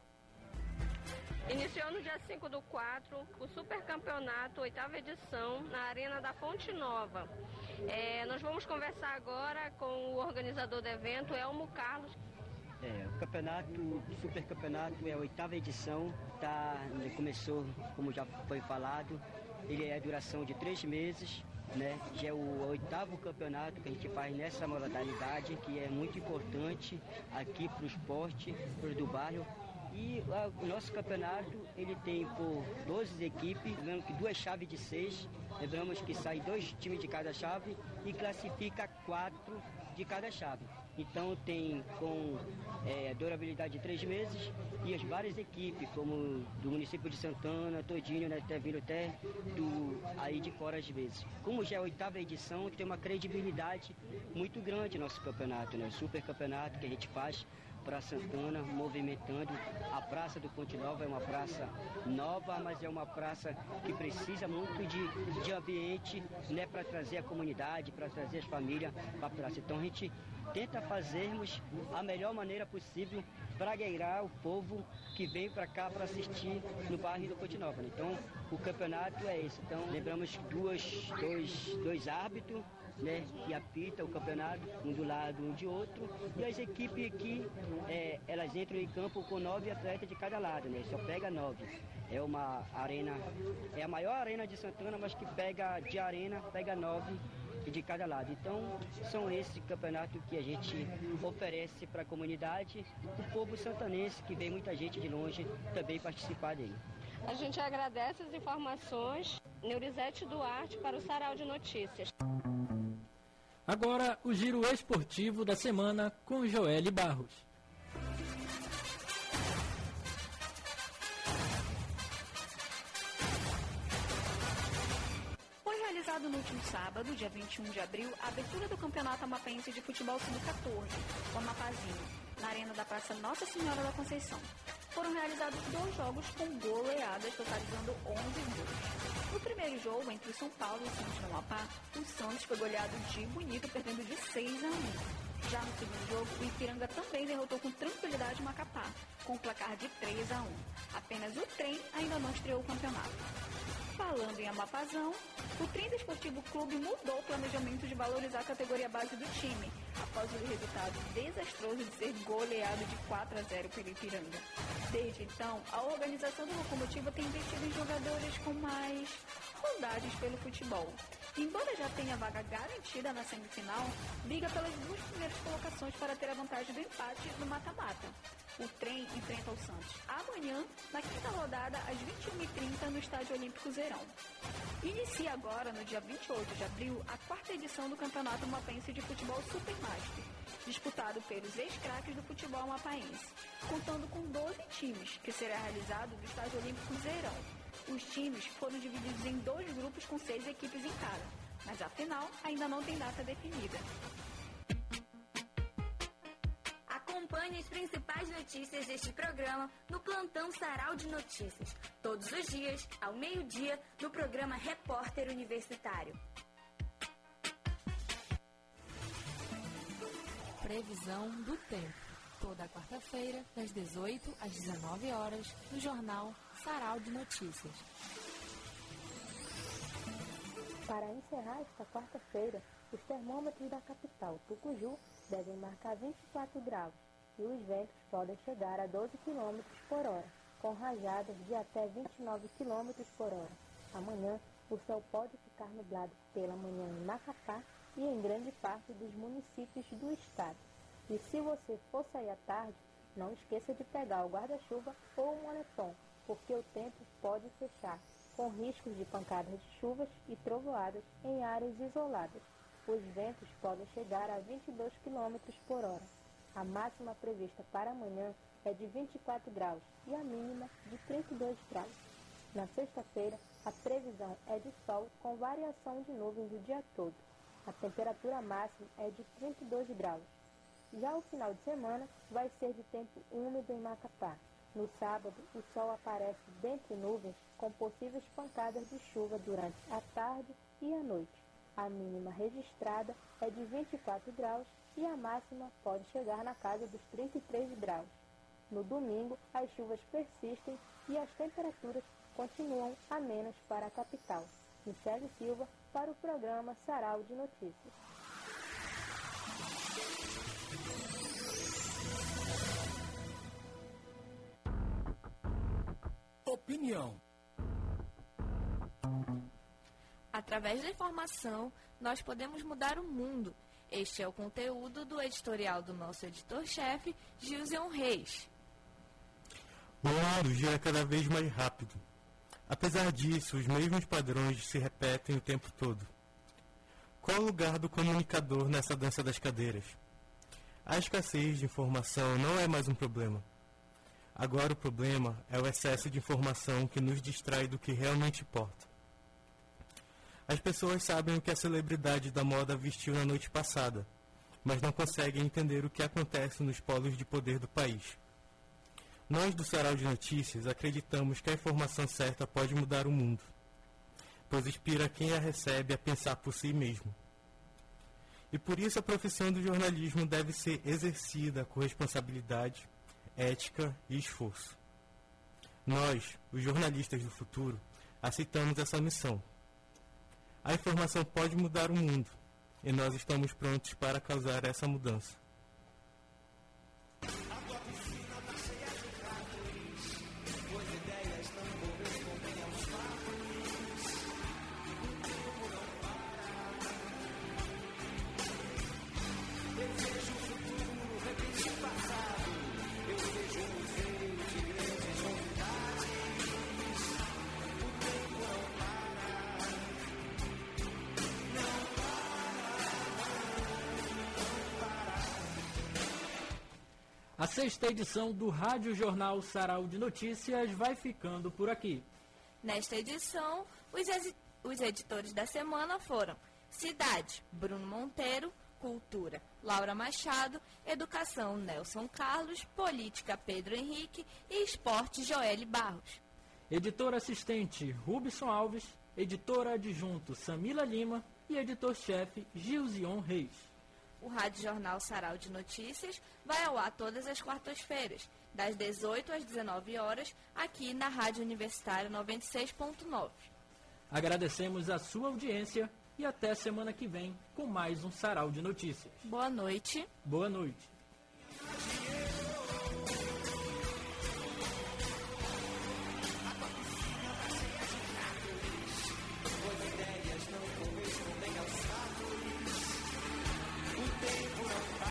Iniciou no dia cinco do quatro o Super Campeonato, oitava edição, na Arena da Fonte Nova. É, nós vamos conversar agora com o organizador do evento, Elmo Carlos. É, o campeonato, o Super Campeonato é a oitava edição, tá, começou, como já foi falado, ele é a duração de três meses, né? Já é o oitavo campeonato que a gente faz nessa modalidade, que é muito importante aqui para o esporte, para o do bairro. E a, o nosso campeonato, ele tem por doze equipes, lembramos que duas chaves de seis, lembramos que sai dois times de cada chave e classifica quatro de cada chave. Então tem com é, durabilidade de três meses e as várias equipes, como do município de Santana, todinho, né, até vindo até do, aí de fora às vezes. Como já é a oitava edição, tem uma credibilidade muito grande nosso campeonato, né? O super campeonato que a gente faz para Santana, movimentando. A Praça do Fonte Nova é uma praça nova, mas é uma praça que precisa muito de, de ambiente, né, para trazer a comunidade, para trazer as famílias para a praça. Então a gente tenta fazermos a melhor maneira possível para alegrar o povo que vem para cá para assistir no bairro do Fonte Nova. Então o campeonato é esse. Então lembramos duas, dois, dois árbitros, né, que apita o campeonato, um do lado, um de outro, e as equipes aqui, é, elas entram em campo com nove atletas de cada lado, né, só pega nove. É uma arena, é a maior arena de Santana, mas que pega de arena, pega nove de cada lado. Então, são esses campeonatos que a gente oferece para a comunidade, o povo santanense, que vem muita gente de longe também participar dele. A gente agradece as informações. Neurizete Duarte para o Sarau de Notícias. Agora, o giro esportivo da semana com Joelle Barros. último sábado, dia vinte e um de abril, a abertura do Campeonato Amapaense de Futebol sub quatorze, o Amapazinho, na arena da Praça Nossa Senhora da Conceição. Foram realizados dois jogos com goleadas, totalizando onze gols. No primeiro jogo, entre o São Paulo e o Santos do Amapá, o Santos foi goleado de bonito, perdendo de seis a um. Já no segundo jogo, o Ipiranga também derrotou com tranquilidade o Macapá, com o placar de três a um. Apenas o Trem ainda não estreou o campeonato. Falando em Amapazão, o Trem Desportivo Clube mudou o planejamento de valorizar a categoria base do time, após o resultado desastroso de ser goleado de quatro a zero pelo Ipiranga. Desde então, a organização do Locomotiva tem investido em jogadores com mais rodagens pelo futebol. Embora já tenha vaga garantida na semifinal, briga pelas duas primeiras colocações para ter a vantagem do empate no mata-mata. O Trem enfrenta o Santos amanhã, na quinta rodada, às vinte e uma e trinta, no Estádio Olímpico Zerão. Inicia agora, no dia vinte e oito de abril, a quarta edição do Campeonato Amapaense de Futebol Supermaster, disputado pelos ex-craques do futebol amapaense, contando com doze times, que será realizado no Estádio Olímpico Zerão. Os times foram divididos em dois grupos com seis equipes em cada, mas a final ainda não tem data definida. Acompanhe as principais notícias deste programa no Plantão Sarau de Notícias, todos os dias, ao meio-dia, no programa Repórter Universitário. Previsão do tempo. Toda quarta-feira, das dezoito às dezenove horas, no jornal Sarau de Notícias. Para encerrar esta quarta-feira, os termômetros da capital, Tucuju, devem marcar vinte e quatro graus e os ventos podem chegar a doze quilômetros por hora, com rajadas de até vinte e nove quilômetros por hora. Amanhã, o céu pode ficar nublado pela manhã em Macapá e em grande parte dos municípios do estado. E se você for sair à tarde, não esqueça de pegar o guarda-chuva ou o moletom, porque o tempo pode fechar, com riscos de pancadas de chuvas e trovoadas em áreas isoladas. Os ventos podem chegar a vinte e dois quilômetros por hora. A máxima prevista para amanhã é de vinte e quatro graus e a mínima de trinta e dois graus. Na sexta-feira, a previsão é de sol com variação de nuvens o dia todo. A temperatura máxima é de trinta e dois graus. Já o final de semana vai ser de tempo úmido em Macapá. No sábado, o sol aparece dentre nuvens com possíveis pancadas de chuva durante a tarde e a noite. A mínima registrada é de vinte e quatro graus e a máxima pode chegar na casa dos trinta e três graus. No domingo, as chuvas persistem e as temperaturas continuam amenas para a capital. Michele Silva, para o programa Sarau de Notícias. Opinião. Através da informação, nós podemos mudar o mundo. Este é o conteúdo do editorial do nosso editor-chefe, Gilson Reis. O mundo gira cada vez mais rápido. Apesar disso, os mesmos padrões se repetem o tempo todo. Qual o lugar do comunicador nessa dança das cadeiras? A escassez de informação não é mais um problema. Agora o problema é o excesso de informação que nos distrai do que realmente importa. As pessoas sabem o que a celebridade da moda vestiu na noite passada, mas não conseguem entender o que acontece nos polos de poder do país. Nós do Sarau de Notícias acreditamos que a informação certa pode mudar o mundo, pois inspira quem a recebe a pensar por si mesmo. E por isso a profissão do jornalismo deve ser exercida com responsabilidade, ética e esforço. Nós, os jornalistas do futuro, aceitamos essa missão. A informação pode mudar o mundo, e nós estamos prontos para causar essa mudança. A sexta edição do Rádio Jornal Sarau de Notícias vai ficando por aqui. Nesta edição, os, os editores da semana foram Cidade, Bruno Monteiro, Cultura, Laura Machado, Educação, Nelson Carlos, Política, Pedro Henrique e Esporte, Joelle Barros. Editor assistente, Rubson Alves, editora adjunto, Samila Lima e editor-chefe, Gilzion Reis. O Rádio Jornal Sarau de Notícias vai ao ar todas as quartas-feiras, das dezoito às dezenove horas, aqui na Rádio Universitária noventa e seis ponto nove. Agradecemos a sua audiência e até semana que vem com mais um Sarau de Notícias. Boa noite. Boa noite.